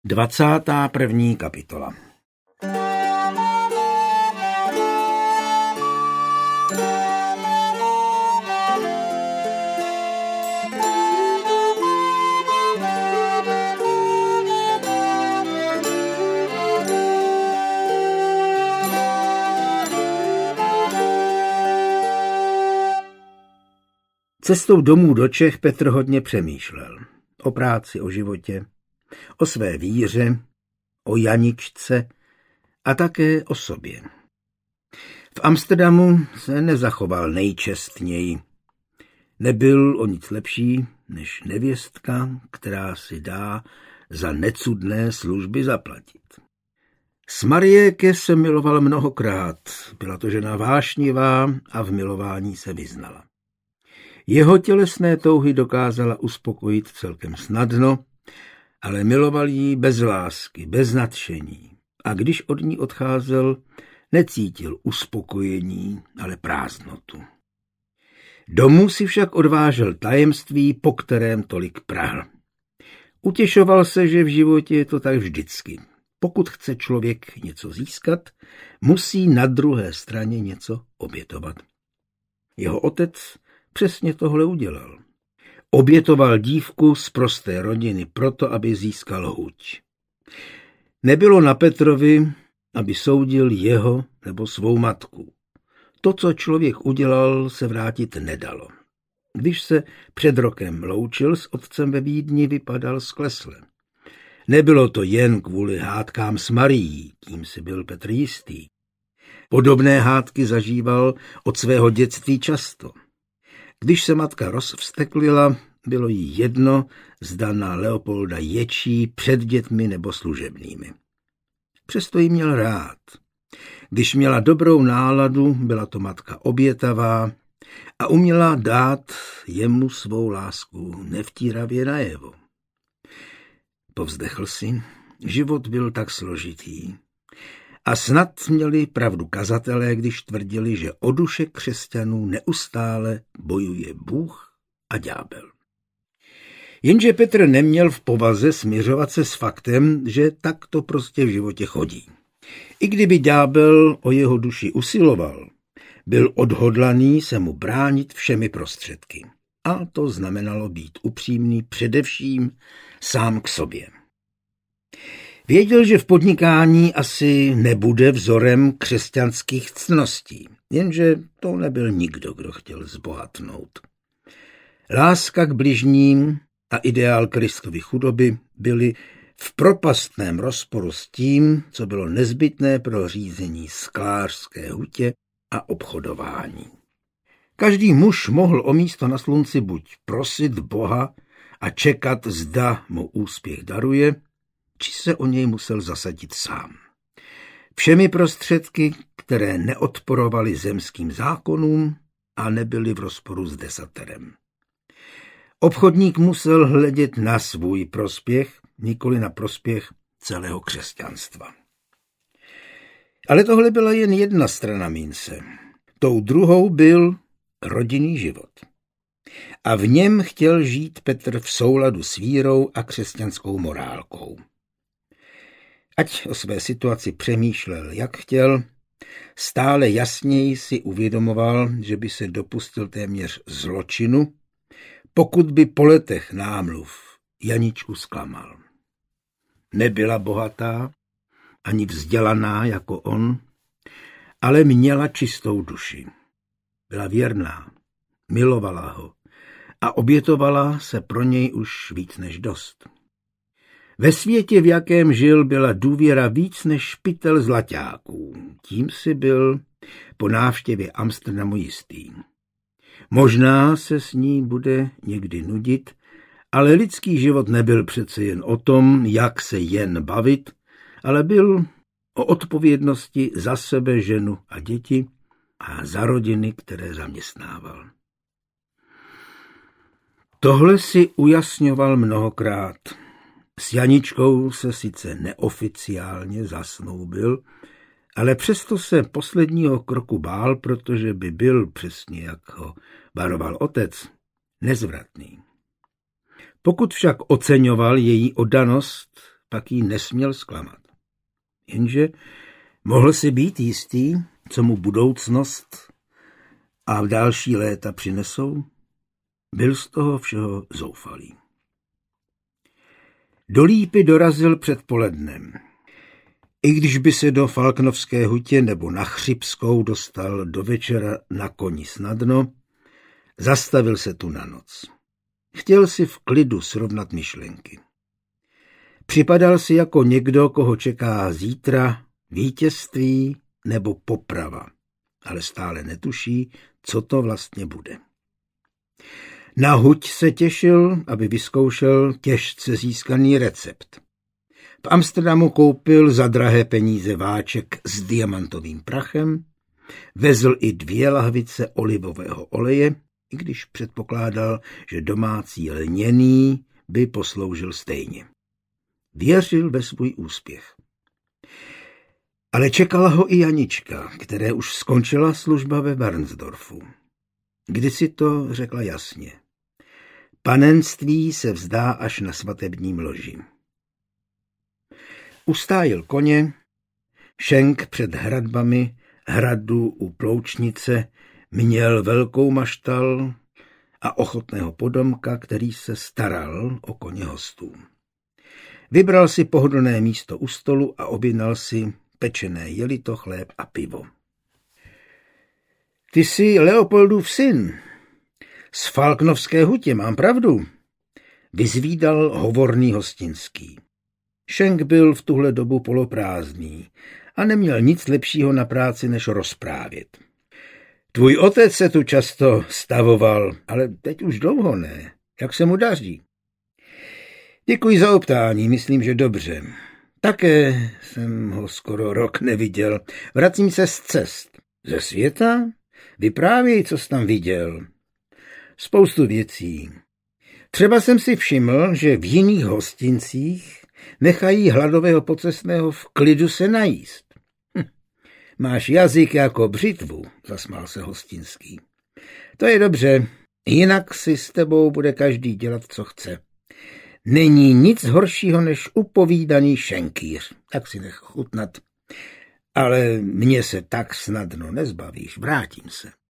21. kapitola. Cestou domů do Čech Petr hodně přemýšlel. O práci, o životě, o své víře, o Janičce a také o sobě. V Amsterdamu se nezachoval nejčestněji. Nebyl o nic lepší než nevěstka, která si dá za necudné služby zaplatit. S Mariéke se miloval mnohokrát, byla to žena vášnivá a v milování se vyznala. Jeho tělesné touhy dokázala uspokojit celkem snadno, ale miloval ji bez lásky, bez nadšení. A když od ní odcházel, necítil uspokojení, ale prázdnotu. Domů si však odvážel tajemství, po kterém tolik prahl. Utěšoval se, že v životě je to tak vždycky. Pokud chce člověk něco získat, musí na druhé straně něco obětovat. Jeho otec přesně tohle udělal. Obětoval dívku z prosté rodiny proto, aby získal huť. Nebylo na Petrovi, aby soudil jeho nebo svou matku. To, co člověk udělal, se vrátit nedalo. Když se před rokem loučil s otcem ve Vídni, vypadal sklesle. Nebylo to jen kvůli hádkám s Marií, tím si byl Petr jistý. Podobné hádky zažíval od svého dětství často. Když se matka rozvsteklila, bylo jí jedno, zda na Leopolda ječí před dětmi nebo služebnými. Přesto jí měl rád. Když měla dobrou náladu, byla to matka obětavá a uměla dát jemu svou lásku nevtíravě najevo. Povzdechl si, život byl tak složitý. A snad měli pravdu kazatelé, když tvrdili, že o duše křesťanů neustále bojuje Bůh a ďábel. Jenže Petr neměl v povaze smiřovat se s faktem, že tak to prostě v životě chodí. I kdyby ďábel o jeho duši usiloval, byl odhodlaný se mu bránit všemi prostředky. A to znamenalo být upřímný především sám k sobě. Věděl, že v podnikání asi nebude vzorem křesťanských ctností, jenže to nebyl nikdo, kdo chtěl zbohatnout. Láska k bližním a ideál Kristovy chudoby byly v propastném rozporu s tím, co bylo nezbytné pro řízení sklářské hutě a obchodování. Každý muž mohl o místo na slunci buď prosit Boha a čekat, zda mu úspěch daruje, či se o něj musel zasadit sám. Všemi prostředky, které neodporovaly zemským zákonům a nebyly v rozporu s desaterem. Obchodník musel hledět na svůj prospěch, nikoli na prospěch celého křesťanstva. Ale tohle byla jen jedna strana mince. Tou druhou byl rodinný život. A v něm chtěl žít Petr v souladu s vírou a křesťanskou morálkou. Ať o své situaci přemýšlel, jak chtěl, stále jasněji si uvědomoval, že by se dopustil téměř zločinu, pokud by po letech námluv Janičku zklamal. Nebyla bohatá, ani vzdělaná jako on, ale měla čistou duši. Byla věrná, milovala ho a obětovala se pro něj už víc než dost. Ve světě, v jakém žil, byla důvěra víc než pytel zlaťáků. Tím si byl po návštěvě Amsterdamu jistý. Možná se s ní bude někdy nudit, ale lidský život nebyl přece jen o tom, jak se jen bavit, ale byl o odpovědnosti za sebe, ženu a děti a za rodiny, které zaměstnával. Tohle si ujasňoval mnohokrát. S Janičkou se sice neoficiálně zasnoubil, ale přesto se posledního kroku bál, protože by byl, přesně jak ho varoval otec, nezvratný. Pokud však oceňoval její oddanost, pak jí nesměl zklamat. Jenže mohl si být jistý, co mu budoucnost a v další léta přinesou. Byl z toho všeho zoufalý. Do Lípy dorazil před polednem. I když by se do Falknovské hutě nebo na Chřibskou dostal do večera na koni snadno, zastavil se tu na noc. Chtěl si v klidu srovnat myšlenky. Připadal si jako někdo, koho čeká zítra vítězství nebo poprava, ale stále netuší, co to vlastně bude. Na huť se těšil, aby vyzkoušel těžce získaný recept. V Amsterdamu koupil za drahé peníze váček s diamantovým prachem, vezl i 2 lahvice olivového oleje, i když předpokládal, že domácí lněný by posloužil stejně. Věřil ve svůj úspěch. Ale čekala ho i Janička, které už skončila služba ve Varnsdorfu. Kdysi to řekla jasně. Panenství se vzdá až na svatebním loži. Ustájil koně, Šenk před hradbami hradu u Ploučnice měl velkou maštal a ochotného podomka, který se staral o koně hostů. Vybral si pohodlné místo u stolu a objednal si pečené jelito, chléb a pivo. Ty jsi Leopoldův syn. Z Falknovské hutě, mám pravdu? Vyzvídal hovorný Hostinský. Šenk byl v tuhle dobu poloprázdný a neměl nic lepšího na práci, než rozprávět. Tvůj otec se tu často stavoval, ale teď už dlouho ne. Jak se mu daří? Děkuji za optání, myslím, že dobře. Také jsem ho skoro rok neviděl. Vracím se z cest. Ze světa? Vyprávěj, co jsi tam viděl. Spoustu věcí. Třeba jsem si všiml, že v jiných hostincích nechají hladového pocestného v klidu se najíst. Máš jazyk jako břitvu, zasmál se Hostinský. To je dobře, jinak si s tebou bude každý dělat, co chce. Není nic horšího než upovídaný šenkýř, tak si nech chutnat. Ale mě se tak snadno nezbavíš, vrátím se.